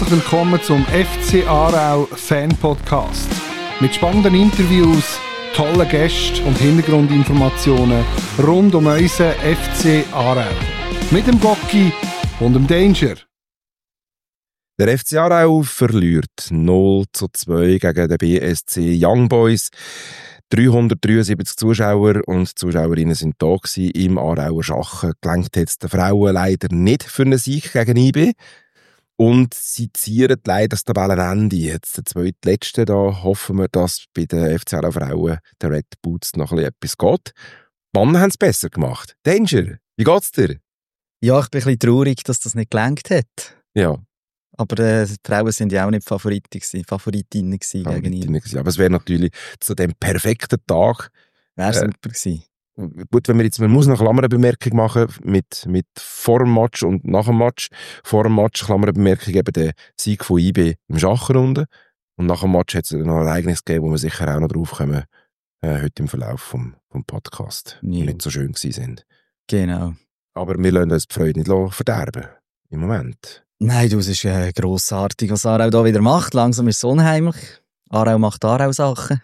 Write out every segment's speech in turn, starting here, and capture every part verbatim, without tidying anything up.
herzlich willkommen zum F C Aarau Fan Podcast. Mit spannenden Interviews, tollen Gästen und Hintergrundinformationen rund um unseren F C Aarau. Mit dem Gocki und dem Danger. Der F C Aarau verliert null zu zwei gegen den B S C Young Boys. dreihundertdreiundsiebzig Zuschauer und Zuschauerinnen sind da gewesen im Aarauer Schachen. Gelangt hat es den Frauen leider nicht für einen Sieg gegen I B. Und sie zieren leider das Tabellenende. Jetzt der zweitletzte, da hoffen wir, dass bei den F C Aarau Frauen der Red Boots noch ein bisschen etwas geht. Die Männer haben es besser gemacht. Danger, wie geht's dir? Ja, ich bin ein bisschen traurig, dass das nicht gelangt hat. Ja. Aber äh, die Frauen sind ja auch nicht Favoriten gewesen, Favoritinnen gewesen gegen ihn. Gewesen. Aber es wäre natürlich zu dem perfekten Tag. Wäre äh, super gewesen. Gut, wenn wir jetzt, man muss noch Klammerbemerkung machen mit, mit vor dem Match und nach dem Match. Vor dem Match Klammerbemerkung eben der Sieg von I B im Schachenrunde. Und nach dem Match hat es noch ein Ereignis gegeben, wo wir sicher auch noch drauf kommen, äh, heute im Verlauf vom, vom Podcast, die Ja. nicht so schön gewesen sind. Genau. Aber wir lassen uns die Freude nicht verderben. Im Moment. Nein, du, es ist äh, grossartig, was Aarau da wieder macht. Langsam ist es unheimlich. Aarau macht Aarau-Sachen.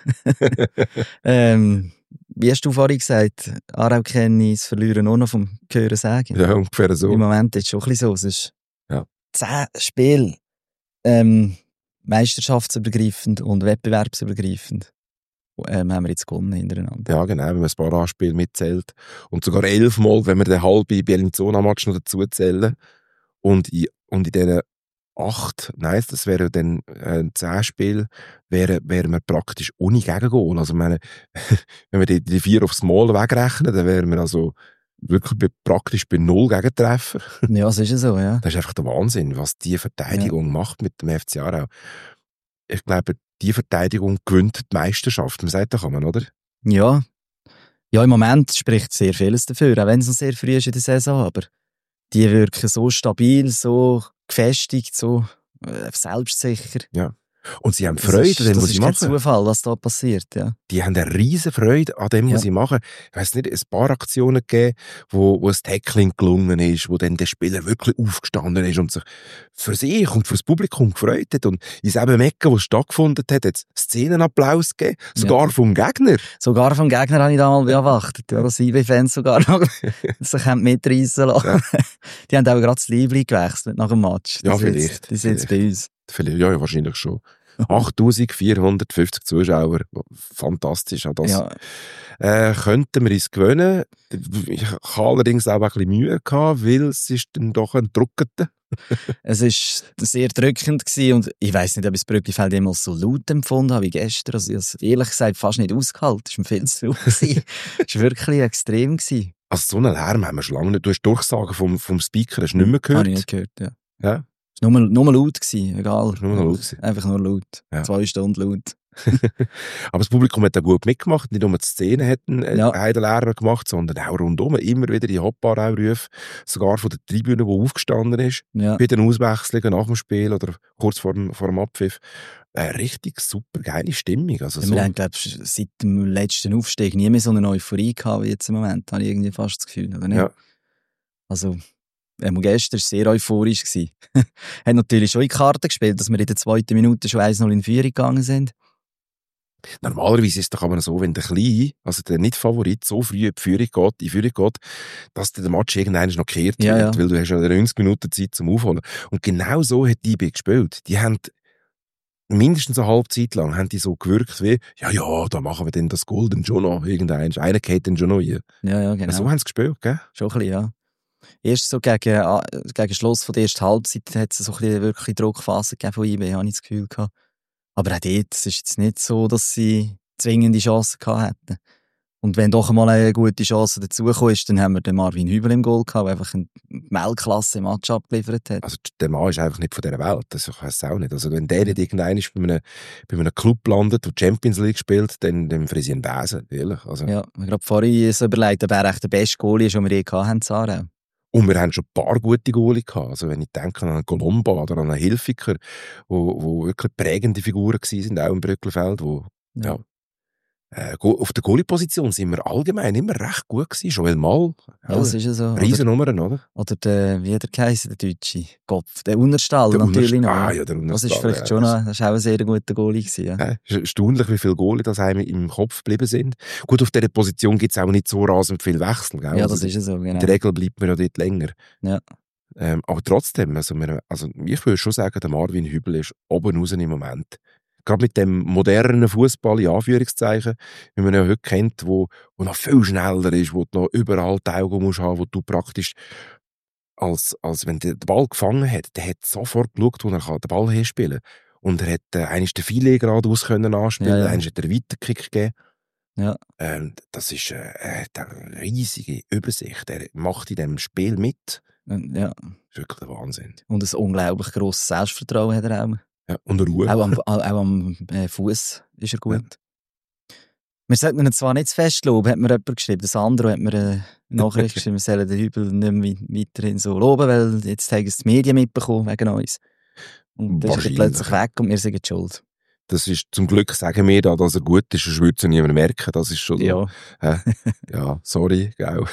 ähm, wie hast du vorhin gesagt, Aarau kenne ich das Verlieren nur noch vom Hören sagen. Ja, ungefähr so. Im Moment ist es schon ein bisschen so. Es ist Ja. zehn Spiele, ähm, meisterschaftsübergreifend und wettbewerbsübergreifend. Ähm, haben wir jetzt gewonnen hintereinander. Ja, genau, wenn man ein paar Anspiele mitzählt. Und sogar elfmal, wenn wir den halben Bellinzona-Match noch dazu zählen. Und in, und in diesen acht, nein, das wären dann äh, zehn Spiele, wären, wären wir praktisch ohne Gegengol. Also, meine, wenn wir die, die vier aufs Mal wegrechnen, dann wären wir also wirklich bei, praktisch bei null Gegentreffer. Ja, es ist ja so, ja. Das ist einfach der Wahnsinn, was die Verteidigung ja. macht mit dem F C Aarau. Ich glaube, die Verteidigung gewinnt die Meisterschaft. Man sagt doch einmal, oder? Ja. Ja, im Moment spricht sehr vieles dafür, auch wenn es noch sehr früh ist in der Saison, aber die wirken so stabil, so gefestigt, so äh, selbstsicher. Ja. Und sie haben Freude ist, an dem, was sie machen. Das ist kein Zufall, was da passiert, ja. Die haben eine riesen Freude an dem, was ja. sie machen. Ich weiss nicht, ein paar Aktionen gegeben, wo, wo ein Tackling gelungen ist, wo dann der Spieler wirklich aufgestanden ist und sich für sich und für das Publikum gefreut hat. Und in diesem Ecken, wo es stattgefunden hat, hat es Szenenapplaus gegeben, sogar ja. vom Gegner. Sogar vom Gegner habe ich da mal beobachtet. Ja, das I B-Fans sogar noch sich mitreissen lassen. Ja. Die haben auch gerade das Liebling gewechselt nach dem Match. Ja, das vielleicht. Jetzt, die sind jetzt bei uns. Vielleicht, ja, ja, wahrscheinlich schon. achttausendvierhundertfünfzig Zuschauer. Fantastisch. Auch das ja. äh, könnten wir uns gewöhnen. Ich habe allerdings auch ein bisschen Mühe gehabt, weil es ist dann doch ein Druckete. Es war sehr drückend gewesen und ich weiss nicht, ob ich das Brücklifeld jemals so laut empfunden habe wie gestern. Also ich habe es ehrlich gesagt fast nicht ausgehalten. Es war viel zu laut. Es war wirklich extrem gewesen. Also so einen Lärm haben wir schon lange nicht. Du hast Durchsagen vom, vom Speaker, hast du nicht mehr gehört? Habe ich nicht gehört, ja. Ja? Es war nur, nur laut gewesen, egal. Nur laut gewesen. Einfach nur laut. Ja. Zwei Stunden laut. Aber das Publikum hat auch gut mitgemacht. Nicht nur die Szene hätten äh, ja. einen Lärm gemacht, sondern auch rundum. Immer wieder die Hoppa-Rufe, sogar von der Tribüne, die aufgestanden ist. Ja. Bei den Auswechslungen nach dem Spiel oder kurz vor dem, vor dem Abpfiff. Eine richtig super geile Stimmung. Also ja, so. Wir haben, glaube ich, seit dem letzten Aufstieg nie mehr so eine Euphorie gehabt wie jetzt im Moment. Habe ich irgendwie fast das Gefühl, oder nicht? Ja. Also, ähm, gestern war es sehr euphorisch. Hat natürlich schon in die Karte gespielt, dass wir in der zweiten Minute schon eins null in Führung gegangen sind. Normalerweise ist es doch aber so, wenn der Kleine, also der Nicht-Favorit, so früh in die Führung geht, in Führung geht, dass der Match irgendwann noch gekehrt ja, wird, ja. weil du hast ja neunzig Minuten Zeit zum Aufholen. Und genau so hat die I B gespielt. Die haben mindestens eine halbe Zeit lang haben die so gewirkt wie, ja, ja, da machen wir dann das Golden schon noch irgendein. Einer geht dann schon noch hier. Ja, ja, genau. So haben sie gespielt, gell? Schon ein bisschen, ja. Erst so gegen, gegen Schluss von der ersten Halbzeit hat es so ein bisschen wirklich Druckphase gegeben von I B, habe ich das Gefühl gehabt. Aber auch dort, es ist jetzt nicht so, dass sie zwingende Chancen gehabt hätten. Und wenn doch einmal eine gute Chance dazugekommen ist, dann haben wir den Marvin Hübel im Goal gehabt, der einfach eine Weltklasse im Match abgeliefert hat. Also der Mann ist einfach nicht von dieser Welt, das ich weiß auch nicht. Also wenn der nicht irgendein ist bei einem, bei einem Club landet, der Champions League spielt, dann, dann frisst ihn einen Besen, ehrlich. Also. Ja, ich habe vorhin so überlegt, ob er echt der beste Goalie ist, den wir je gehabt haben, Aarau. Und wir haben schon ein paar gute Goalie gehabt. Also wenn ich denke an einen Colomba oder an einen Hilfiger, wo, wo wirklich prägende Figuren waren, auch im Brücklifeld, wo, ja. ja Äh, auf der Goalie-Position sind wir allgemein immer recht gut gewesen. Joel Mal. Ja, das ist ja so. Riesennummern, oder? Oder der, wie hat er geheißen, der Deutsche? Kopf. Der Unerstall Der natürlich Unerst- noch. Ah, ja, der Unerstall, das ist vielleicht ja, schon das- noch, das ist auch ein sehr guter Goalie gewesen, ja. Ja, es ist erstaunlich, wie viele Goalie das einem im Kopf geblieben sind. Gut, auf dieser Position gibt es auch nicht so rasend viel Wechsel. Gell? Ja, Also das ist ja so, genau. in der Regel bleibt man ja dort länger. Ja. Ähm, aber trotzdem, also, wir, also ich würde schon sagen, der Marvin Hübel ist oben raus im Moment. Gerade mit dem modernen Fußball in Anführungszeichen, wie man ja heute kennt, wo, wo noch viel schneller ist, wo du noch überall die Augen musst haben, wo du praktisch als, als wenn der den Ball gefangen hat, der hat sofort geschaut, wo er den Ball herspielen kann. Und er hat äh, einmal den Filet geradeaus können anspielen, Ja, ja. einmal hat er einen Weiterkick gegeben. Ja. Ähm, das ist äh, er hat eine riesige Übersicht. Er macht in diesem Spiel mit. Ja. Das ist wirklich der Wahnsinn. Und ein unglaublich grosses Selbstvertrauen hat er auch. Ja, und Ruhe. Auch am, auch am äh, Fuß ist er gut. Ja. Wir sollten ihn zwar nicht zu fest loben, hat mir jemand geschrieben. Das andere hat mir eine Nachricht geschrieben, wir sollen den Hübel nicht mehr weiterhin so loben, weil jetzt haben es die Medien mitbekommen wegen uns. Und dann ist er plötzlich weg und wir sind schuld. Das ist, zum Glück sagen wir da, dass er gut ist, sonst würde es niemand merken. Das ist schon so. Ja. Hä? Ja, sorry, gell.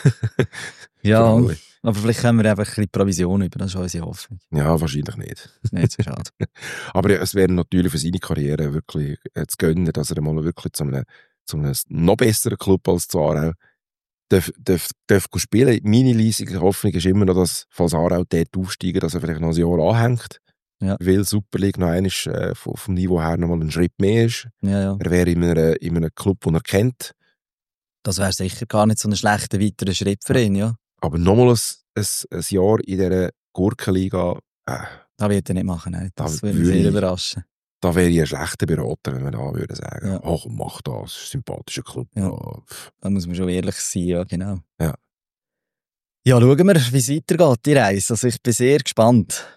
Ja, aber vielleicht haben wir einfach ein bisschen Provision über, das ist unsere Hoffnung. Ja, wahrscheinlich nicht. Nicht so schade. Aber ja, es wäre natürlich für seine Karriere wirklich äh, zu gönnen, dass er mal wirklich zu einem, zu einem noch besseren Club als zu Aarau darf, darf, darf spielen. Meine leisige Hoffnung ist immer noch, dass, falls Aarau dort aufsteigen, dass er vielleicht noch ein Jahr anhängt. Ja. Weil Super League noch einmal äh, vom, vom Niveau her noch mal einen Schritt mehr ist. Ja, ja. Er wäre in, einer, in einem Club, den er kennt. Das wäre sicher gar nicht so ein schlechter weiterer Schritt für ihn, ja. Aber nochmal ein, ein, ein Jahr in dieser Gurkenliga, äh, das wird er nicht machen, nein. Das Da würde mich würde sehr ich- überraschen. da wäre ich ein schlechter Berater, wenn wir da würden sagen, Ja. ach, mach das, das ist ein sympathischer Club. Ja. Ja. pff. Da muss man schon ehrlich sein, ja, genau. Ja. Ja, schauen wir, wie es weitergeht, die Reise. Also ich bin sehr gespannt.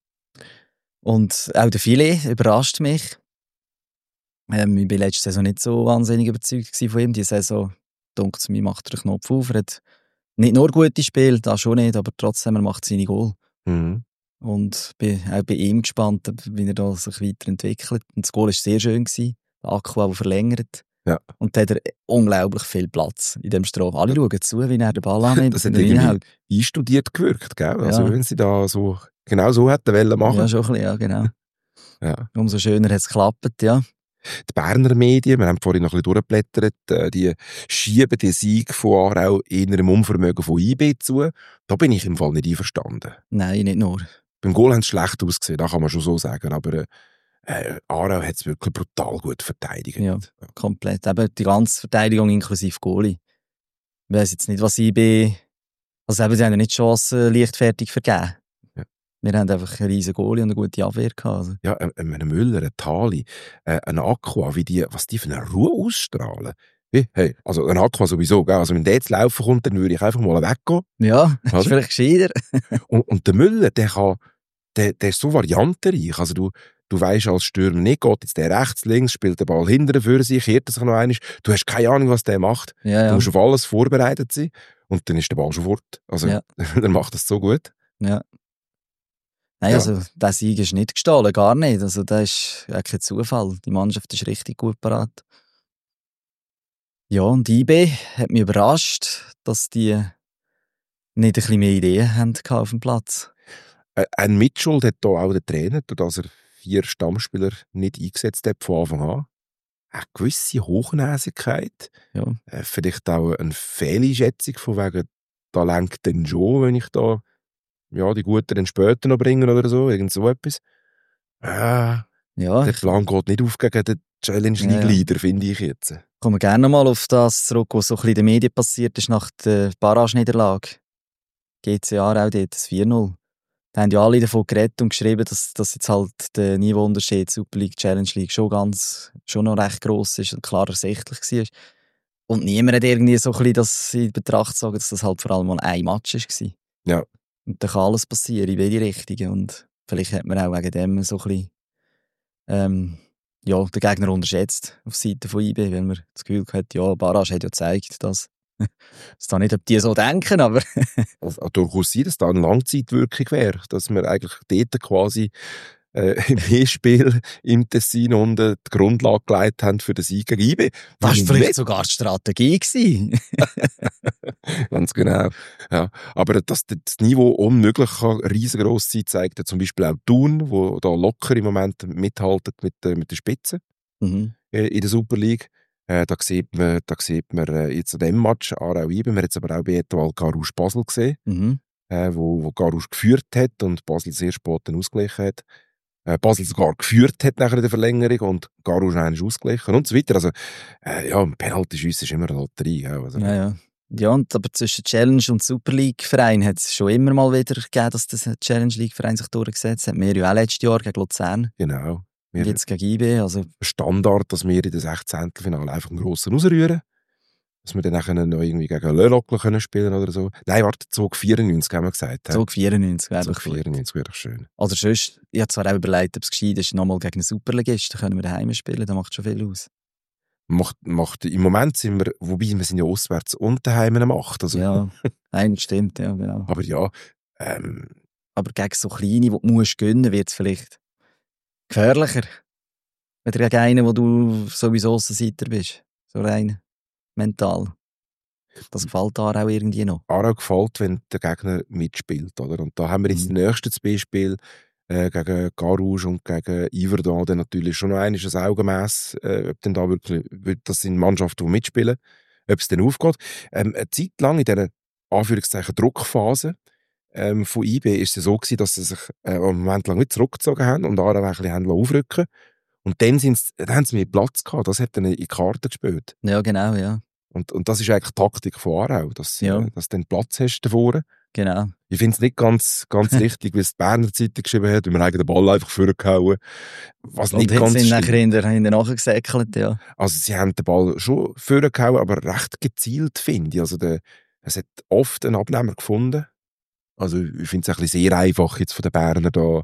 Und auch der Filet überrascht mich. Ähm, ich war letzte Saison nicht so wahnsinnig überzeugt von ihm. Die Saison, denkt es mir, macht er den Knopf auf. Er hat nicht nur gute Spiele, das schon nicht, aber trotzdem, er macht seine Goal. Mhm. Und bin auch bei ihm gespannt, wie er da sich weiterentwickelt. Und das Goal war sehr schön. Gewesen. Der Akku auch verlängert. Ja. Und da hat er unglaublich viel Platz in dem Straf. Alle schauen zu, wie er den Ball annimmt. Das hat und ihn irgendwie reinhaut. einstudiert gewirkt, gell? Also Ja. wenn sie da so, genau so hätten wollen machen. Ja, schon ein bisschen, ja, genau. Ja. Umso schöner hat es geklappt, ja. Die Berner Medien, wir haben vorhin noch ein bisschen durchgeblättert, äh, die schieben den Sieg von Aarau in einem Unvermögen von I B zu. Da bin ich im Fall nicht einverstanden. Nein, nicht nur. Beim Goal haben sie schlecht ausgesehen, das kann man schon so sagen, aber äh, Aarau hat es wirklich brutal gut verteidigt. Ja. Komplett. Eben die ganze Verteidigung inklusive Goalie. Ich weiss jetzt nicht, was ich bin. Also eben, sie haben ja nicht die Chance leichtfertig vergeben. Ja. Wir haben einfach einen riesen Goalie und eine gute Abwehr gehabt. Also. Ja, ein, ein Müller, ein Tali, äh, ein Aqua, wie die, was die für eine Ruhe ausstrahlen. Hey, hey, also ein Aqua sowieso, gell? Also wenn der jetzt laufen kommt, dann würde ich einfach mal weggehen. Ja, das Oder? ist vielleicht gescheiter. Und, und der Müller, der kann, der, der ist so variantenreich. Also du, du weisst als Stürmer nicht, geht jetzt der rechts, links, spielt den Ball hinterher für sich, kehrt er sich noch einmal. Du hast keine Ahnung, was der macht. Ja, Du ja. musst auf alles vorbereitet sein. Und dann ist der Ball schon fort. Also, Ja. der macht das so gut. ja. Nein, Ja. also der Sieg ist nicht gestohlen, gar nicht. Also das ist ja kein Zufall. Die Mannschaft ist richtig gut parat. Ja, und I B hat mich überrascht, dass die nicht ein bisschen mehr Ideen haben auf dem Platz. Äh, Ein Mitschuld hat hier auch der Trainer, dass er vier Stammspieler nicht eingesetzt hat von Anfang an. Eine gewisse Hochnäsigkeit. Ja. Äh, vielleicht auch eine Fehleinschätzung von wegen, da lenkt dann schon, wenn ich da ja, die Guten dann später noch bringen oder so, irgend so etwas. Äh, Ja, der ich Plan geht nicht auf gegen den Challenge Ja, League ja. Leader, finde ich jetzt. komme gerne mal auf das zurück, was so ein bisschen in den Medien passiert ist nach der Barrage-Niederlage. G C Aarau dort, das vier null. Da haben ja alle davon geredet und geschrieben, dass, dass jetzt halt der Niveauunterschied Super League, Challenge League schon ganz, schon noch recht gross ist und klar ersichtlich war. Und niemand hat irgendwie so ein bisschen das in Betracht gezogen, dass das halt vor allem mal ein Match war. Ja. Und da kann alles passieren, in beide Richtungen. Und vielleicht hat man auch wegen dem so ein bisschen, ähm, ja, den Gegner unterschätzt auf Seite von I B, weil man das Gefühl hat, ja, Barrage hat ja gezeigt, dass es da nicht, ob die so denken, aber Also, durchaus sein, dass da eine Langzeitwirkung wäre, dass man eigentlich dort quasi äh, im E-Spiel im Tessin unten die Grundlage gelegt haben für den Sieg gegen I B. Das war vielleicht sogar die Strategie gewesen. Ganz genau. Ja. Aber dass das Niveau unmöglich kann riesengroß sein, zeigt ja zum Beispiel auch Thun, wo da locker im Moment mithalten mit, äh, mit der Spitze Mhm. äh, in der Super League. Äh, da sieht man, da sieht man äh, jetzt an dem Match Aarau-I B, man hat jetzt aber auch bei Etoile Carouge Basel gesehen, Mhm. äh, wo, wo Carouge geführt hat und Basel sehr spät dann ausgeglichen hat. Äh, Basel sogar geführt hat nachher in der Verlängerung und Carouge ist ausgeglichen und so weiter. Also, äh, ja, Penalty-Schüsse ist immer eine Lotterie. Auch. Also, Ja, ja. Ja, und aber zwischen Challenge und Super League-Verein hat es schon immer mal wieder gegeben, dass der Challenge League-Verein sich durchgesetzt hat. Wir ja auch letztes Jahr gegen Luzern. Genau. Und jetzt gegen I B. Also Standard, dass wir in den Sechzehntelfinale einfach einen grossen rausrühren. Dass wir dann nachher noch irgendwie gegen Lölockler können spielen oder so. Nein, warte, Zug vierundneunzig haben wir gesagt. Zug vierundneunzig wäre Zug doch gut. vierundneunzig wäre doch schön. Oder sonst, ich habe zwar auch überlegt, ob es gescheit ist, nochmal gegen einen Superligist, dann können wir daheim spielen, das macht schon viel aus. Macht, macht, Im Moment sind wir, wobei wir sind ja auswärts und daheim eine Macht. Also. Ja, nein, stimmt, ja, genau. Aber ja, ähm, aber gegen so kleine, die du musst gönnen, wird es vielleicht gefährlicher. Oder gegen einen, wo du sowieso Aussenseiter bist. So rein mental. Das gefällt dir auch irgendwie noch. Aarau gefällt, wenn der Gegner mitspielt. Oder? Und da haben wir jetzt Mhm. das nächste Beispiel äh, gegen Carouge und gegen Yverdon dann natürlich schon noch ein Augenmaß, äh, ob denn da wirklich, das sind Mannschaften, die mitspielen, ob es dann aufgeht. Ähm, eine Zeit lang in dieser Anführungszeichen Druckphase ähm, von I B ist es so gewesen, dass sie sich äh, einen Moment lang nicht zurückgezogen haben und Aarau ein bisschen haben aufrücken. Und dann, sind's, dann haben sie mehr Platz gehabt. Das hat dann in die Karten gespielt. Ja, genau, ja. Und, und das ist eigentlich die Taktik von Aarau, dass, Ja. äh, dass du dann Platz hast davor. Genau. Ich finde es nicht ganz, ganz richtig, wie es die Berner Zeitung geschrieben hat, wie man eigentlich den Ball einfach vorgehauen. Was Und nicht jetzt ganz sind stimmt. nachher hinter, hinter nachgesäckelt, ja. Also sie haben den Ball schon vorgehauen, aber recht gezielt, finde ich. Also der, es hat oft einen Abnehmer gefunden. Also ich finde es ein bisschen sehr einfach jetzt von den Berner da,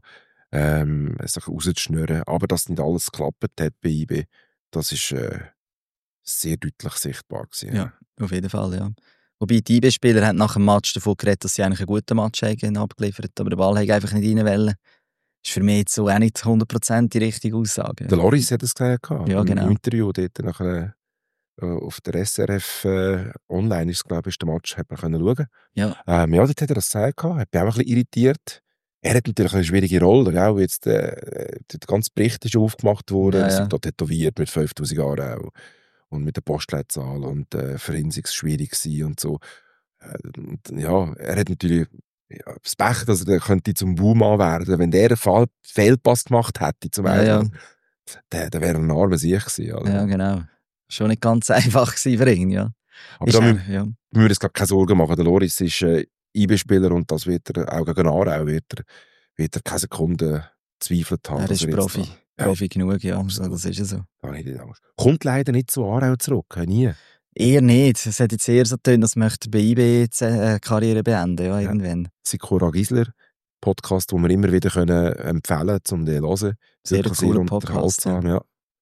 ähm, sich rauszuschnüren. Aber dass nicht alles geklappt hat bei I B, das ist äh, sehr deutlich sichtbar gewesen. Ja, auf jeden Fall, ja. Wobei die I B-Spieler haben nach dem Match davon geredet, dass sie eigentlich einen guten Match haben abgeliefert, aber der Ball hat einfach nicht rein wollen. Das ist für mich jetzt so auch nicht hundert Prozent die richtige Aussage. Der Loris hat es gesagt, Ja, im genau. Interview dort nachher, äh, auf der S R F äh, online ist, glaube ich, der Match, hat man können schauen. Ja. Ähm, ja, dort hat er das gesagt, hat mich auch ein bisschen irritiert. Er hat natürlich eine schwierige Rolle, auch jetzt, äh, der ganze Bericht ist aufgemacht worden, Ja, er ja. ist da tätowiert mit fünftausend Jahren auch. Und mit der Postleitzahl und äh, für ihn sei es schwierig gewesen und so. Äh, und, ja, er hat natürlich ja, das Pech, dass er könnte zum Buhmann werden. Wenn der einen Fall, Fehlpass gemacht hätte, zum Ja, ja. Beispiel, der, der wäre ein armer Sieg gewesen. Also. Ja, genau. Schon nicht ganz einfach gewesen für ihn, ja. Aber Ist da auch, müssen ja. wir uns glaub, keine Sorgen machen. Der Loris ist äh, I B-Spieler und das wird er auch gegen Aarau wird er, wird er keine Sekunde zweifelt haben. Er dass ist jetzt Profi. da- Ja, Profi genug, ja. absolut. Das ist ja so. da habe ich nicht Angst. Kommt leider nicht zu Aarau zurück, äh, nie. Eher nicht. Es hat jetzt eher so getan, dass möchte bei I B jetzt äh, Karriere beenden, ja, Ja. irgendwann. Sikora Gisler, Podcast, den wir immer wieder können empfehlen können, um den zu hören. Sehr Wirklich cooler unterhaltsam, Podcast, ja.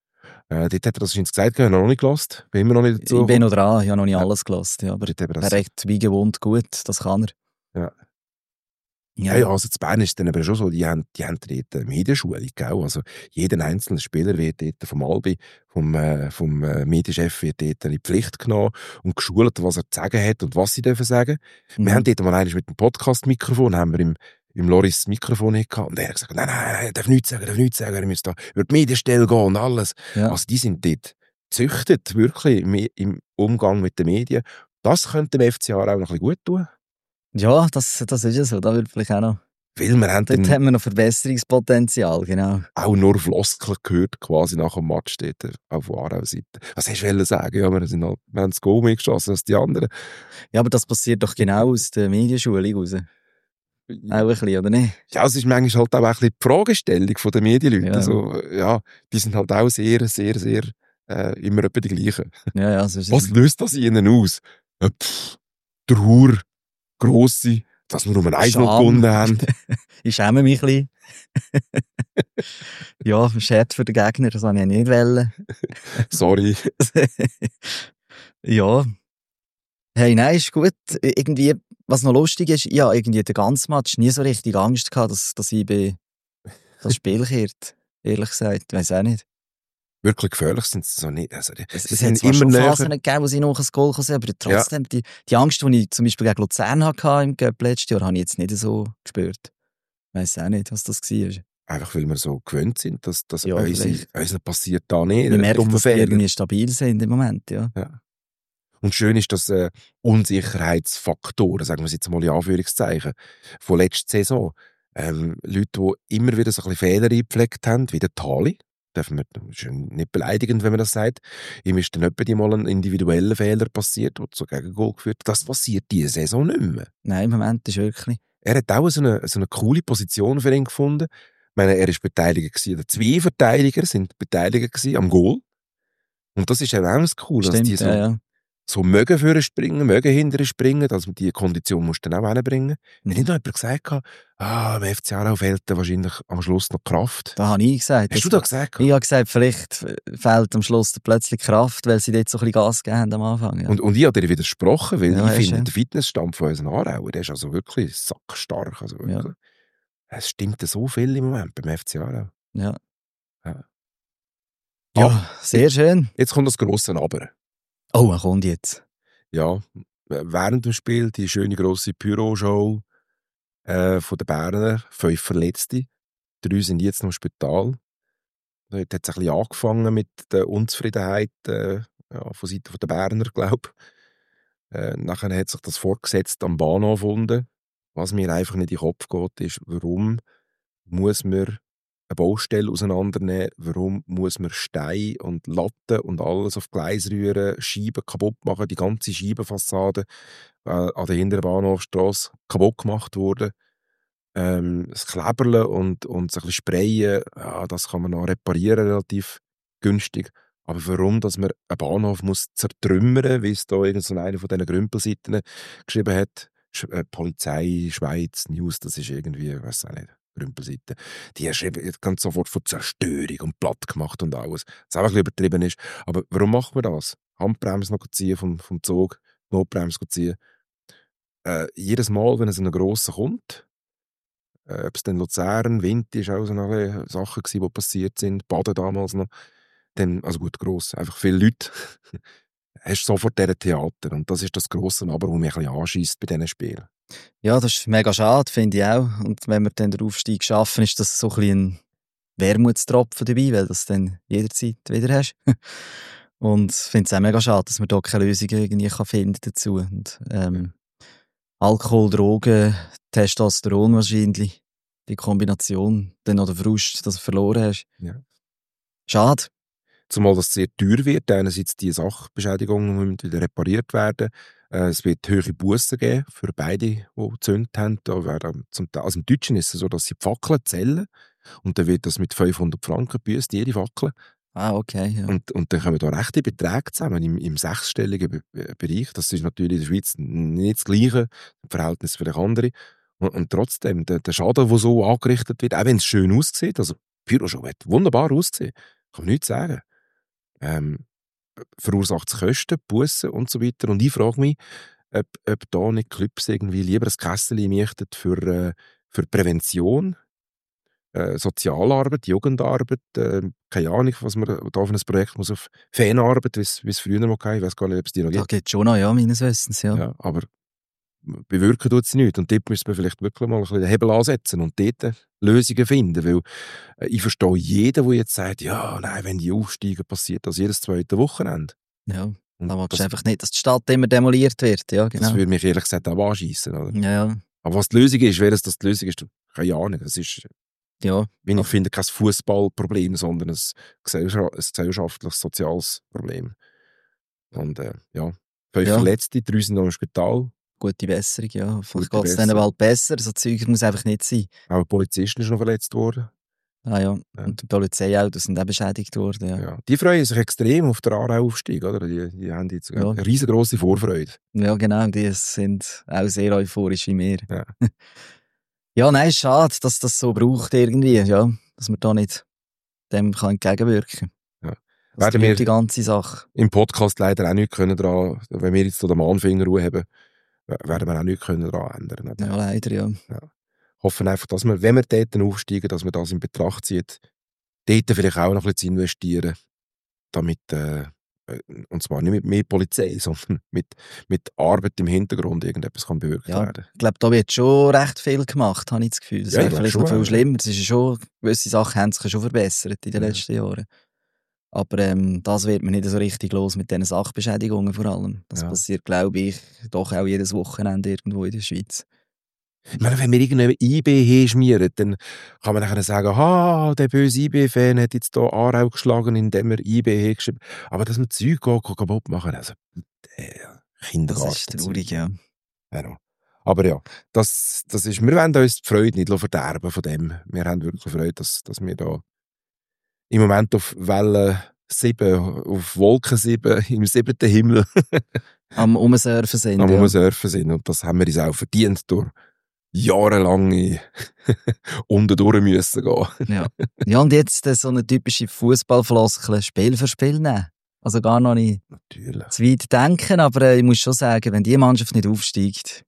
Äh, dort hat er das schon gesagt, ich habe noch nicht gehört. Bin immer noch nicht dazu Ich bin gekommen. noch dran, ich habe noch nicht Ja. alles gelassen, ja, aber Dort hat er er das- recht wie gewohnt gut, das kann er. Ja. Ja, ja, also zu Bern ist dann aber schon so, die haben, die haben dort eine Medienschulung, gell? Also jeder einzelne Spieler wird dort vom Albi, vom, äh, vom äh, Medienchef wird dort in die Pflicht genommen und geschult, was er zu sagen hat und was sie dürfen sagen. Mhm. Wir haben dort mal eigentlich mit dem Podcast-Mikrofon, haben wir im, im Loris das Mikrofon nicht gehabt und er hat gesagt, nein, nein, nein, er darf nichts sagen, er darf nichts sagen, er muss da über die Medienstelle gehen und alles. Ja. Also die sind dort gezüchtet, wirklich, im, im Umgang mit den Medien. Das könnte dem F C Aarau auch noch ein bisschen gut tun. Ja, das, das ist ja so, da wird vielleicht auch noch, Weil wir haben dort dann haben wir noch Verbesserungspotenzial, genau. auch nur Floskeln gehört, quasi nach dem Match dort auf der Aarau-Seite. Was hast du wollen sagen? Ja, wir, sind halt, wir haben das Goal mehr geschossen als die anderen. Ja, aber das passiert doch genau aus der Medienschulung raus. Auch ein bisschen, oder nicht? Ja, es ist manchmal halt auch ein bisschen die Fragestellung der Medienleute. Ja. Also, ja, die sind halt auch sehr, sehr, sehr äh, immer etwa die gleichen. Ja, ja, so ist Was es. löst das in ihnen aus? Ja, pff, der Hur, Grosse, dass wir nur ein Scham. noch gewonnen haben. Ich schäme mich ein bisschen. Ja, Scherz für den Gegner, das wollte ich nicht wollen. Sorry. Ja. Hey, nein, ist gut. Irgendwie, was noch lustig ist, ja, irgendwie den ganzen Match nie so richtig Angst gehabt, dass, dass ich bin das Spiel kehrt. Ehrlich gesagt, weiss auch nicht. Wirklich gefährlich sind sie so nicht. Also, die, Es, sie es hat sind zwar immer schon näher. Phasen gegeben, wo sie noch ein Goal kamen, aber trotzdem, ja. die, die Angst, die ich zum Beispiel gegen Luzern hatte im Cup letztes Jahr, habe ich jetzt nicht so gespürt. Ich weiss auch nicht, was das war. Einfach weil wir so gewöhnt sind, dass, dass Ja, uns, uns passiert da nicht. Wir merken, dass Fehler. wir irgendwie stabil sind im Moment, ja. ja. Und schön ist, dass äh, Unsicherheitsfaktoren, sagen wir es jetzt mal in Anführungszeichen, von letzter Saison, ähm, Leute, die immer wieder so ein bisschen Fehler eingepflegt haben, wie der Thali, dürfen wir, das ist nicht beleidigend, wenn man das sagt, ihm ist dann etwa mal ein individueller Fehler passiert, der zu Gegengol geführt hat. Das passiert diese Saison nicht mehr. Nein, im Moment ist wirklich. Er hat auch so eine, so eine coole Position für ihn gefunden. Ich meine, er war Beteiliger gewesen, oder zwei Verteidiger sind Beteiliger gewesen am Goal. Und das ist eben auch das Coole, dass die so, ja, ja. so mögen für ihn springen, mögen hinter ihn springen, also die Kondition musst du dann auch hinbringen. Mhm. Wenn nicht noch jemand gesagt hat, ah, im F C Aarau fehlt wahrscheinlich am Schluss noch Kraft. Da habe ich gesagt. Hast du da gesagt? Ich habe gesagt, vielleicht fehlt am Schluss plötzlich Kraft, weil sie dort so ein bisschen Gas gegeben haben am Anfang. Ja. Und, und ich habe dir widersprochen, weil ja, ich finde, der Fitnessstand von unseren Aarauer, der ist also wirklich sackstark. Also wirklich. Ja. Es stimmt so viel im Moment beim F C Aarau. Ja. Ja, ja sehr jetzt, schön. Jetzt kommt das grosse Aber. Oh, er kommt jetzt. Ja, während dem Spiel die schöne grosse Pyro-Show äh, von den Berner, fünf Verletzte, drei sind jetzt noch im Spital. Dort hat es ein bisschen angefangen mit der Unzufriedenheit äh, ja, von Seiten der Berner, glaube ich. Äh, nachher hat sich das fortgesetzt am Bahnhof unten. Was mir einfach nicht in den Kopf geht, ist, warum muss man eine Baustelle auseinandernehmen, warum muss man Steine und Latten und alles auf Gleis rühren, Scheiben kaputt machen, die ganze Scheibenfassade äh, an der hinteren Bahnhofstrasse kaputt gemacht wurde. Ähm, das Kleberle und, und so ein bisschen Sprayen, ja, das kann man noch reparieren, relativ günstig. Aber warum, dass man einen Bahnhof muss zertrümmern, wie es da irgend so einer von diesen Grümpelseiten geschrieben hat, Polizei, Schweiz, News, das ist irgendwie, ich weiß auch nicht, Grümpelseite. Die schreiben ganz sofort von Zerstörung und platt gemacht und alles. Was einfach übertrieben ist. Aber warum machen wir das? Handbremse noch ziehen vom, vom Zug, Notbremse ziehen. Äh, jedes Mal, wenn es einen grossen kommt, äh, ob es dann Luzern, Wind ist auch so eine Sachen gewesen, die passiert sind, Baden damals noch, dann, also gut, gross, einfach viele Leute, hast du sofort dieses Theater. Und das ist das grosse Aber, das mich ein bisschen anschiesst bei diesen Spielen. Ja, das ist mega schade, finde ich auch. Und wenn wir dann den Aufstieg schaffen, ist das so ein bisschen ein Wermutstropfen dabei, weil du das dann jederzeit wieder hast. Und ich finde es auch mega schade, dass man da keine Lösung irgendwie finden dazu. Und, ähm, Alkohol, Drogen, Testosteron wahrscheinlich, die Kombination, dann noch der Frust, dass du verloren hast. Ja. Schade. Zumal das sehr teuer wird. Einerseits die Sachbeschädigungen müssen wieder repariert werden. Es wird hohe Bussen geben für beide, die gezündet haben. Da werden zum Teil, also im Deutschen ist es so, dass sie die Fackeln zählen. Und dann wird das mit fünfhundert Franken gebüßt, jede Fackel. Ah, okay. Ja. Und, und dann kommen da rechte Beträge zusammen im, im sechsstelligen Be- Bereich. Das ist natürlich in der Schweiz nicht das Gleiche, im Verhältnis vielleicht andere. Und, und trotzdem, der, der Schaden, der so angerichtet wird, auch wenn es schön aussieht, also Pyro schon hat wunderbar ausgesehen, kann man nichts sagen. Ähm, verursacht es Kosten, Bussen und so weiter. Und ich frage mich, ob, ob da nicht Clubs irgendwie lieber ein Kästchen mieten für, äh, für Prävention, äh, Sozialarbeit, Jugendarbeit, äh, keine Ahnung, was man da für ein Projekt muss auf Fanarbeit, wie es früher noch gab. Ich weiß gar nicht, ob es die noch gibt. Da gibt es schon noch, ja, meines Wissens, ja. ja. Aber bewirken tut es nichts. Und dort müssen wir vielleicht wirklich mal ein bisschen den Hebel ansetzen und dort Lösungen finden. Weil äh, ich verstehe jeden, der jetzt sagt, ja, nein, wenn die Aufsteigen passiert, das jedes zweite Wochenende. Ja, und da willst du einfach nicht, dass die Stadt immer demoliert wird. Ja, genau. Das würde mich ehrlich gesagt auch anschiessen. Oder? Ja, ja. Aber was die Lösung ist, wer das die Lösung ist, keine Ahnung. Es ist, ja. Wie ich finde, kein Fußballproblem, sondern ein, gesellschaft- ein gesellschaftliches, soziales Problem. Und äh, ja, fünf Ja. Verletzte, drei sind noch im Spital. Gute Besserung, ja. Vielleicht Gute geht es denen bald besser. So Zeug muss einfach nicht sein. Auch ein Polizist ist noch verletzt worden. Ah ja, Ja. und die Polizeiautos sind auch beschädigt worden. Ja, Ja. Die freuen sich extrem auf den Aarau-Aufstieg, oder? Die, die haben jetzt Ja. eine riesengroße Vorfreude. ja genau, die sind auch sehr euphorisch wie wir. Ja. Ja, nein, schade, dass das so braucht irgendwie, ja. Dass man da nicht dem kann entgegenwirken Ja. kann. Werden wir- die ganze Sache. Im Podcast leider auch nichts können dran, wenn wir jetzt so den Mahnfinger haben, werden wir auch nichts können daran ändern. Ja, leider, ja. hoffen einfach, dass wir, wenn wir dort aufsteigen, dass wir das in Betracht ziehen, dort vielleicht auch noch ein bisschen zu investieren, damit, äh, und zwar nicht mit mehr Polizei, sondern mit, mit Arbeit im Hintergrund irgendetwas kann bewirkt Ja, werden. ich glaube, da wird schon recht viel gemacht, habe ich das Gefühl. Das Ja, wäre ich glaub vielleicht schon, noch viel ja. schlimmer. Es ist ja schon, gewisse Sachen haben sich schon verbessert in den Ja. letzten Jahren. Aber ähm, das wird man nicht so richtig los mit diesen Sachbeschädigungen vor allem. Das Ja. passiert, glaube ich, doch auch jedes Wochenende irgendwo in der Schweiz. Ich meine, wenn wir irgendeinen I B schmieren, dann kann man nachher sagen, ah, der böse I B-Fan hat jetzt hier Aarau geschlagen, indem er I B geschrieben hat. Aber dass man Zeug kaputt machen, also äh, Kindergarten. Das ist traurig, ja. Genau. Aber ja, das, das ist, wir wollen uns die Freude nicht verderben von dem. Wir haben wirklich Freude, dass, dass wir da im Moment auf Welle sieben, auf Wolken sieben, im siebten Himmel Am Umsurfen sind, am ja. Umsurfen sind. Und das haben wir uns auch verdient durch jahrelange unten durch müssen gehen. Ja. Ja, und jetzt äh, so eine typische Fußballfloskel, Spiel für Spiel nehmen. Also gar noch nicht Natürlich. zu weit denken, aber äh, ich muss schon sagen, wenn die Mannschaft nicht aufsteigt,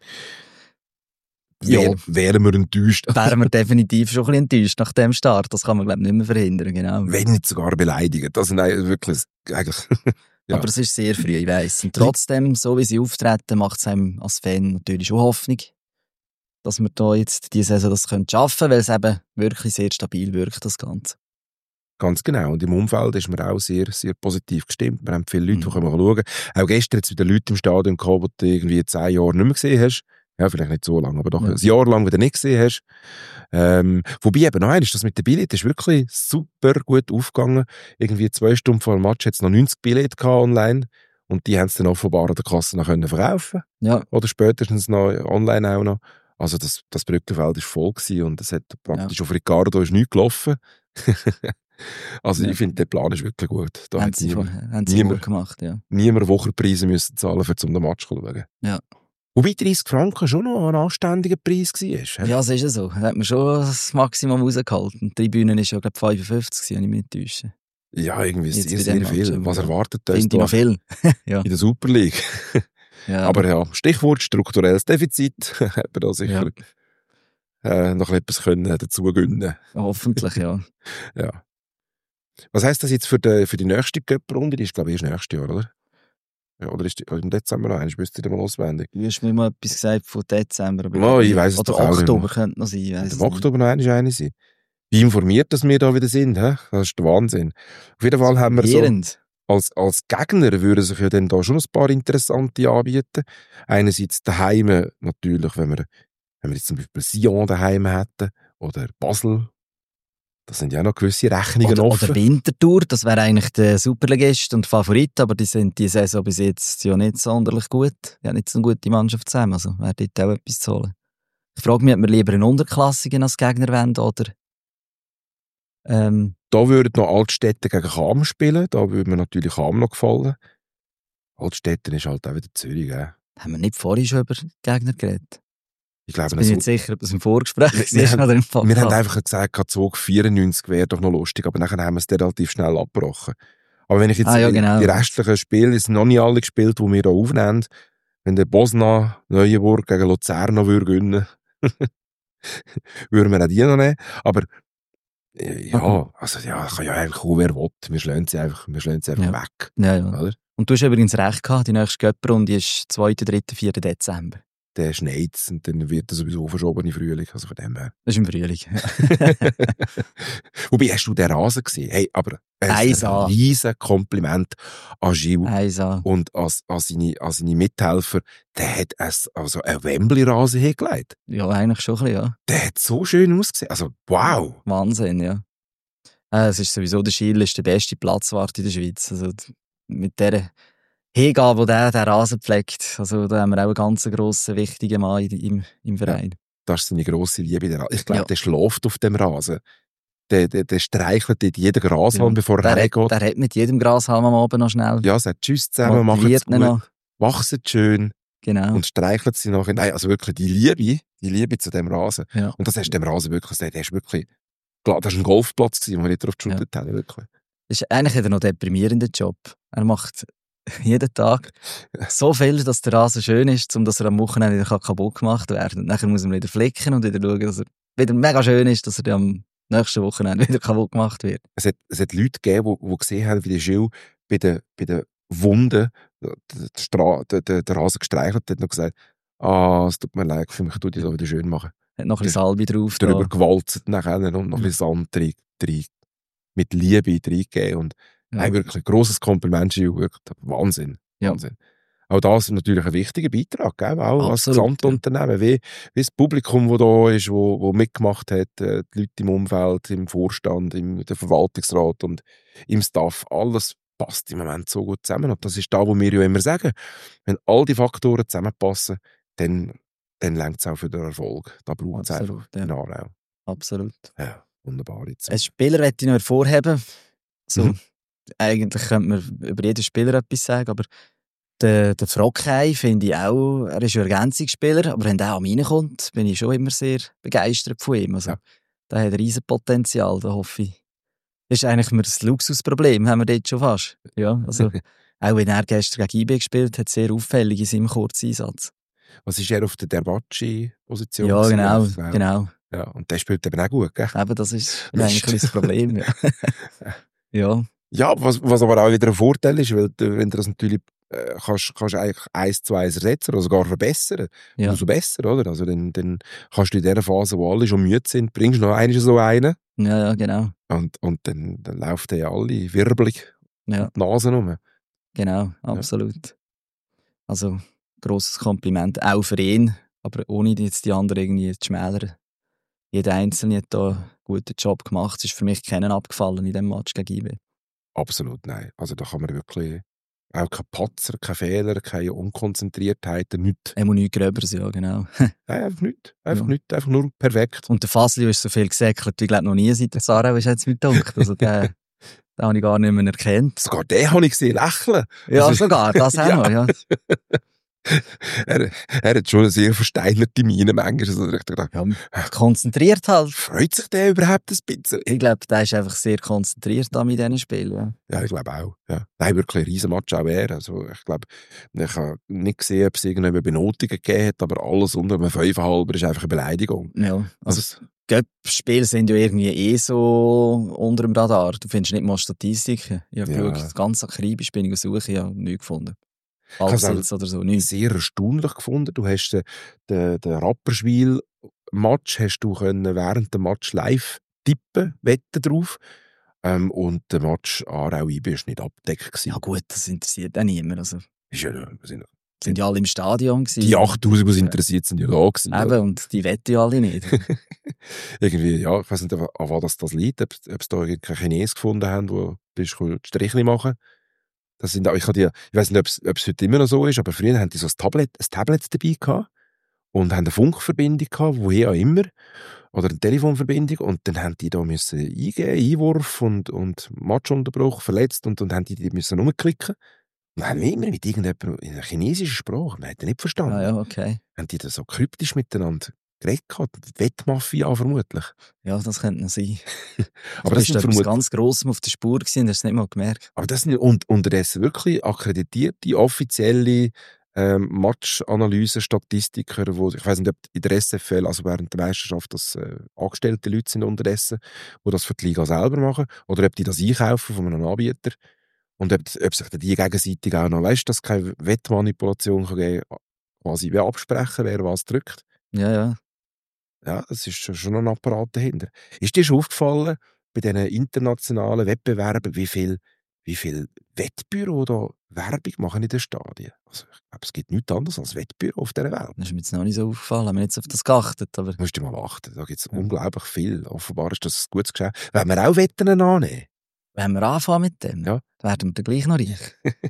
ja, Wär, wären wir enttäuscht. wären wir definitiv schon ein bisschen enttäuscht nach dem Start. Das kann man, glaube ich, nicht mehr verhindern. Genau. Wenn nicht sogar beleidigt. Das sind eigentlich wirklich, eigentlich, ja. Aber es ist sehr früh, ich weiss. Und trotzdem, so wie sie auftreten, macht es einem als Fan natürlich schon Hoffnung, dass wir da jetzt diese Saison das können schaffen können, weil es eben wirklich sehr stabil wirkt, das Ganze. Ganz genau. Und im Umfeld ist man auch sehr, sehr positiv gestimmt. Wir haben viele Leute, Mhm. die können schauen. Auch gestern jetzt wieder Leute im Stadion gehabt, die du irgendwie zehn Jahre nicht mehr gesehen hast. Ja, vielleicht nicht so lange, aber doch Ja. ein Jahr lang wieder nicht gesehen hast. Ähm, wobei eben noch eines, das mit den Billett ist wirklich super gut aufgegangen. Irgendwie zwei Stunden vor dem Match hat es noch neunzig Billett gehabt online. Und die haben es dann offenbar an der Kasse noch können verkaufen. Ja, Oder spätestens noch online auch noch. Also das, das Brückenfeld war voll gewesen und es hat praktisch auf Ricardo ist nichts gelaufen. Also Ja. ich finde, der Plan ist wirklich gut. Da haben hat sie, niemand, haben sie niemand- gut gemacht, ja. niemand Wochenpreise müssen zahlen, um den Match zu schauen. Ja. Wobei dreißig Franken schon noch ein anständiger Preis war. Ja, es ist ja so. Da hat man schon das Maximum rausgehalten. Die Tribüne war ja, glaube ich, fünfundfünfzig, wenn ich mich nicht täusche. Ja, irgendwie Jetzt sehr, bei sehr dem viel. Match, Was ja. erwartet uns Finde ich da noch viel. ja. in der Super League? Ja, Aber ja, Stichwort strukturelles Defizit. Hat man da sicher äh, noch etwas können dazu gönnen. hoffentlich, ja. Ja. Was heisst das jetzt für die, für die nächste Cup-Runde? Die ist, glaube ich, erst nächstes Jahr, oder? Ja, oder ist die, im Dezember noch eins? Müsste ich mal auswendig. Du hast mir mal etwas gesagt von Dezember. Aber Oh, ich weiss es oder doch auch nicht Oktober mehr. könnte noch sein. Ich weiss Im es nicht. Oktober noch eins eine sein. Bin informiert, dass wir da wieder sind. He? Das ist der Wahnsinn. Auf jeden Fall haben wir so, Verheerend. als, als Gegner würden sich ja dann da schon ein paar interessante anbieten. Einerseits daheim natürlich, wenn wir, wenn wir jetzt zum Beispiel Sion daheim hätten oder Basel. Da sind ja auch noch gewisse Rechnungen Oder, offen. oder Winterthur, das wäre eigentlich der Superligist und Favorit, aber die sind die Saison bis jetzt ja nicht sonderlich gut. Die haben nicht so eine gute Mannschaft zusammen, also wäre dort auch etwas zu holen. Ich frage mich, ob wir lieber einen Unterklassigen als Gegner wollen, oder ähm, Da würden noch Altstädte gegen Cham spielen. Da würde mir natürlich Cham noch gefallen. Altstädten ist halt auch wieder Zürich. Gell? haben wir nicht vorhin schon über Gegner geredet? Ich glaube, Ich bin so, nicht sicher, ob das im Vorgespräch Wir- wir ist oder im Podcast. wir haben einfach gesagt, Zug vierundneunzig wäre doch noch lustig, aber nachher haben wir es dann relativ schnell abgebrochen. Aber wenn ich jetzt Ah, ja, die, genau. die restlichen Spiele, es sind noch nicht alle gespielt, die wir hier aufnehmen, wenn der Bosna Neuenburg gegen Luzern noch würde gewinnen, würden wir auch die noch nehmen. Aber äh, ja, Okay. also ja, kann ja eigentlich auch wer will. Wir schlagen sie einfach, wir schlagen sie einfach Ja. weg. Ja, ja. Oder? Und du hast übrigens recht gehabt, die nächste Cup-Runde ist zweiten, dritten, vierten Dezember. Der schneit und dann wird er sowieso verschoben im Frühling. Also von dem her. Das ist im Frühling. Wobei, hast du den Rasen gesehen? Hey, aber ein eins A. riesen Kompliment an Gilles eins A. und an, an, seine, an seine Mithelfer. Der hat ein, also einen Wembley-Rasen hingelegt. Ja, eigentlich schon ein bisschen, ja. Der hat so schön ausgesehen. Also, wow. Wahnsinn, ja. Äh, es ist sowieso, der Schiel ist der beste Platzwart in der Schweiz. Also d- mit dieser Hingabe, die der, der Rasen pflegt, also da haben wir auch einen ganz grossen, wichtigen Mann in- im, im Verein. Das ist seine grosse Liebe. Der Ra- Ich glaube, Ja. der schläft auf dem Rasen. Der, der, der streichelt dort jeden Grashalm, Ja. bevor er Der, hat, heimgeht. der hat mit jedem Grashalm am Abend noch schnell. Ja, sagt Tschüss zusammen, macht's motiviert ihn gut, noch. wachsen schön Genau. und streichelt sie nachher. Nein, also wirklich die Liebe, die Liebe zu dem Rasen. Ja. Und das hast du dem Rasen wirklich gesagt. Der ist wirklich, klar, das war ein Golfplatz, gewesen, wo wir nicht drauf geschultet haben, wirklich. Das ist, eigentlich hat er noch einen deprimierenden Job. Er macht jeden Tag. So viel, dass der Rasen schön ist, um dass er am Wochenende wieder kaputt gemacht werden kann. Und dann muss man wieder flicken und wieder schauen, dass er wieder mega schön ist, dass er dann am nächsten Wochenende wieder kaputt gemacht wird. Es hat, es hat Leute gegeben, die, die gesehen haben, wie der Gilles bei den, bei den Wunden den, Stra- den, den, den Rasen gestreichelt hat und gesagt, ah, es tut mir leid, für mich tut ich das wieder schön machen. Hat noch ein bisschen Salbe drauf. Darüber gewalzt nachher und noch ein bisschen Sand rein, rein, mit Liebe reingegeben. Und Ja. hey, wirklich ein grosses Kompliment, Gilles, wirklich Wahnsinn. Wahnsinn. Ja. Auch das ist natürlich ein wichtiger Beitrag, gell? Auch als Gesamtunternehmen, wie, wie das Publikum, das da ist, wo, wo mitgemacht hat, die Leute im Umfeld, im Vorstand, im der Verwaltungsrat und im Staff, alles passt im Moment so gut zusammen. Und das ist da, wo wir ja immer sagen, wenn all die Faktoren zusammenpassen, dann, dann reicht es auch für den Erfolg. Da braucht es einfach ja. in Aarau. Absolut. Ja, wunderbar. Jetzt. Ein Spieler möchte ich noch hervorheben. So, Mhm. Eigentlich könnte man über jeden Spieler etwas sagen, aber der, der Frockheim finde ich auch, er ist ein Ergänzungsspieler, aber wenn der an mich reinkommt, bin ich schon immer sehr begeistert von ihm. Also, Ja. Der hat ein riesen Potenzial, da hoffe ich. Das ist eigentlich mir das Luxusproblem, haben wir dort schon fast. Ja, also, auch wenn er gestern gegen I B gespielt hat, sehr auffällig in seinem Kurzeinsatz. Was ist er auf der Derbatschi-Position? Ja, genau, Ja. genau. Ja, und der spielt eben auch gut, gell? Eben, das ist eigentlich ein das Problem. Ja. ja. Ja, was, was aber auch wieder ein Vorteil ist, weil du, wenn du das natürlich äh, kannst, kannst eigentlich eins zu eins ersetzen oder sogar verbessern, Ja. umso besser, oder? Also dann, dann kannst du in der Phase, wo alle schon müde sind, bringst du noch einen so einen ja, ja, genau. und, und dann, dann laufen die alle wirbelig Ja. die Nase rum. Genau, absolut. Also, grosses Kompliment auch für ihn, aber ohne jetzt die anderen irgendwie zu schmälern. Jeder Einzelne hat da einen guten Job gemacht. Es ist für mich keinen abgefallen in diesem Match gegen I B. Absolut, nein. Also da kann man wirklich auch kein Patzer, keine Fehler, keine Unkonzentriertheit, nichts. Er muss nichts Gröberes, ja, genau. Nein, einfach nichts. Einfach Ja. nichts, einfach nur perfekt. Und der Faslio ist so viel gesäckelt, wie glaube noch nie seit der Sarah ist jetzt mit gedacht. Also den, den habe ich gar nicht mehr erkannt. Sogar den habe ich gesehen lächeln. Ja, Also- sogar, das auch Ja. noch, ja. er, er hat schon eine sehr versteinerte Miene manchmal. Also ich dachte, ja. Konzentriert halt. freut sich der überhaupt ein bisschen? Ich glaube, der ist einfach sehr konzentriert da mit diesen Spielen. Ja. Ja, ich glaube auch. Ja. Nein, wirklich ein riesen Match auch er. Also ich glaube, ich habe nicht gesehen, ob es irgendeine Benotung gegeben hat, aber alles unter einem fünfeinhalber ist einfach eine Beleidigung. Ja, also Also, Cup-Spiele sind ja irgendwie eh so unter dem Radar. Du findest nicht mal Statistiken. Ich habe Ja. geschaut, ganz akribisch bin ich suchen, ich habe nichts gefunden. habe es Ballbesitz oder so, nichts. sehr erstaunlich gefunden. Du hast den, den, den Rapperswil-Match hast du können während dem Match live tippen, wetten drauf. Ähm, und der Match Aarau-I B war nicht abgedeckt gewesen. Ja gut, das interessiert auch niemand. Also, Ist ja, wir sind, sind ja alle im Stadion gewesen. die achttausend, die es interessiert, sind ja da gewesen. Eben, und die wetten ja alle nicht. Irgendwie, ja, ich weiß nicht, an was das, das liegt, ob, ob sie da irgendeinen Chinesen gefunden haben, wo du Strichli machen. Das sind, auch- ich, habe die, ich weiß nicht, ob es, ob es heute immer noch so ist, aber früher hatten die so ein Tablet, ein Tablet dabei gehabt und haben eine Funkverbindung gehabt, woher auch immer, oder eine Telefonverbindung, und dann haben die da müssen eingeben, Einwurf und, und Matchunterbruch, verletzt, und, und haben die, die müssen rumklicken. Und dann haben wir immer mit irgendjemandem in einer chinesischen Sprache, man hat den nicht verstanden. ah ja, okay. Haben die da so kryptisch miteinander geredet gehabt? Wettmafia vermutlich. Ja, das könnte noch sein. Aber du das bist sind etwas vermutlich, ganz Grossem auf der Spur gewesen und hast es nicht mal gemerkt. aber das sind und, unterdessen wirklich akkreditierte, offizielle ähm, Match-Analyse-Statistiker, wo, ich weiß nicht, ob in der S F L, also während der Meisterschaft, das äh, angestellte Leute sind unterdessen, die das für die Liga selber machen, oder ob die das einkaufen von einem Anbieter. Und ob, ob sich die gegenseitig auch noch, weißt du, dass keine Wettmanipulation kann geben, quasi wie absprechen, wer was drückt. Ja, ja. Ja, das ist schon schon ein Apparat dahinter. Ist dir schon aufgefallen, bei diesen internationalen Wettbewerben, wie viel, wie viel Wettbüro da Werbung machen in den Stadien? Also, ich glaube, es gibt nichts anderes als Wettbüro auf dieser Welt. Das ist mir jetzt noch nicht so aufgefallen, haben wir jetzt auf das geachtet, aber Du musst dir mal achten, da gibt es Ja. unglaublich viel. Offenbar ist das ein gutes Geschäft. Wenn wir auch Wetten annehmen? wenn wir anfangen mit dem, Ja. dann werden wir dann gleich noch reich.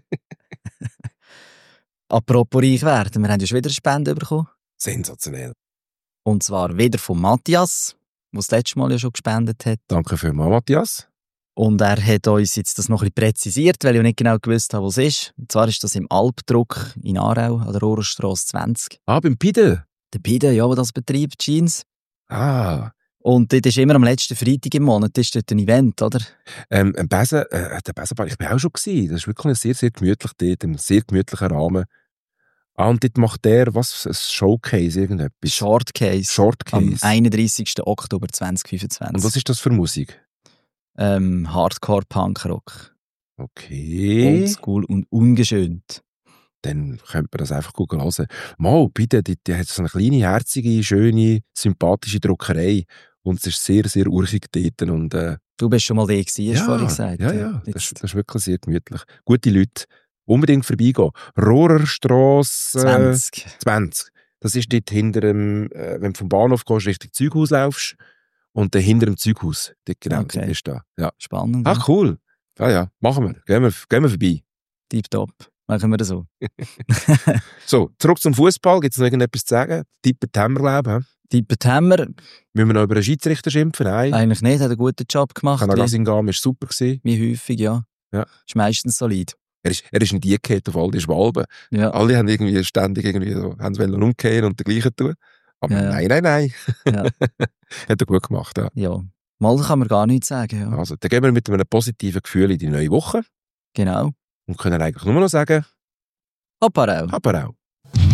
Apropos reich werden, wir haben ja schon wieder eine Spende bekommen. Sensationell. Und zwar wieder von Matthias, der das letzte Mal ja schon gespendet hat. Danke vielmals, Matthias. Und er hat uns jetzt das noch ein bisschen präzisiert, weil ich nicht genau gewusst habe, was es ist. Und zwar ist das im Alpdruck in Aarau an der Rohrstrasse zwanzig. Ah, beim Pide. Der Bide, ja, der das betreibt, Jeans. Ah, Und das ist immer am letzten Freitag im Monat, das ist dort ein Event, oder? Ähm, ein Besen, äh, der Besenbar, ich bin auch schon gewesen. Das ist wirklich sehr, sehr gemütlich dort, ein sehr gemütlicher Rahmen. Ah, und dort macht der, was, ein Showcase, irgendetwas? Shortcase. Shortcase. Am einunddreißigsten Oktober zweitausendfünfundzwanzig. Und was ist das für Musik? Ähm, Hardcore, Punkrock. Okay. Oldschool und ungeschönt. Dann könnte man das einfach gut hören. Mal, bitte, die, die hat so eine kleine, herzige, schöne, sympathische Druckerei. Und es ist sehr, sehr urchig dort. Und, äh, du bist schon mal da gewesen, hast ja, du vorhin gesagt. Ja, ja, das, das ist wirklich sehr gemütlich. Gute Leute, unbedingt vorbeigehen. Rohrerstrasse zwanzig. zwanzig. Das ist dort hinter dem, äh, wenn du vom Bahnhof gehst, Richtung Zeughaus laufst. Und dann hinter dem Zeughaus. Dort genau, Okay. dort ist da. Ja. Spannend. Ach, cool. Ja, ja, machen wir. Gehen wir, gehen wir vorbei. Tipptopp. Machen wir das so. So, zurück zum Fußball. Gibt es noch irgendetwas zu sagen? Tippen Hammer, glaube ich. Tippet Hammer. Müssen wir noch über einen Schiedsrichter schimpfen? Nein. Eigentlich nicht, hat einen guten Job gemacht. Kanagasingham war super. Gewesen. Wie häufig, ja. Ja. Ist meistens solid. Er ist, er ist in die gehalten auf all die Schwalben. Ja. Alle haben irgendwie ständig irgendwie so, haben wollen umkehren und dergleichen tun. Aber Ja, ja. nein, nein, nein. Ja. Hat er gut gemacht, ja. Ja. Mal kann man gar nichts sagen. Ja. Also, dann gehen wir mit einem positiven Gefühl in die neue Woche Genau. und können eigentlich nur noch sagen, Apparau. aber auch.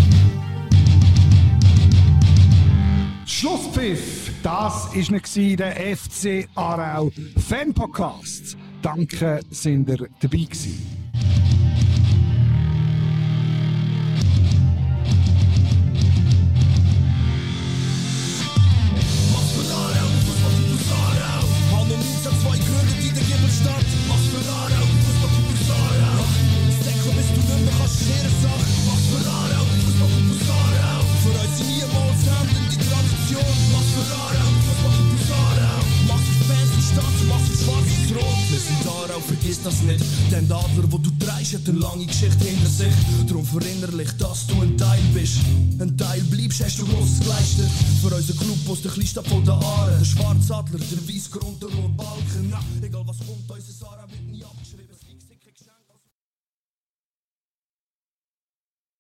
Schlusspfiff, das war der F C Aarau Fan-Podcast. Danke, sind ihr dabei gewesen. Vergiss das nicht, denn der Adler, wo du trägst, hat eine lange Geschichte hinter sich. Darum verinnerlich, dass du ein Teil bist. Ein Teil bleibst, hast du Grosses geleistet. Für unseren Club aus der Kleinstadt von der Aare. Der schwarze Adler, der weiße Grund, der rote Balken. Na, egal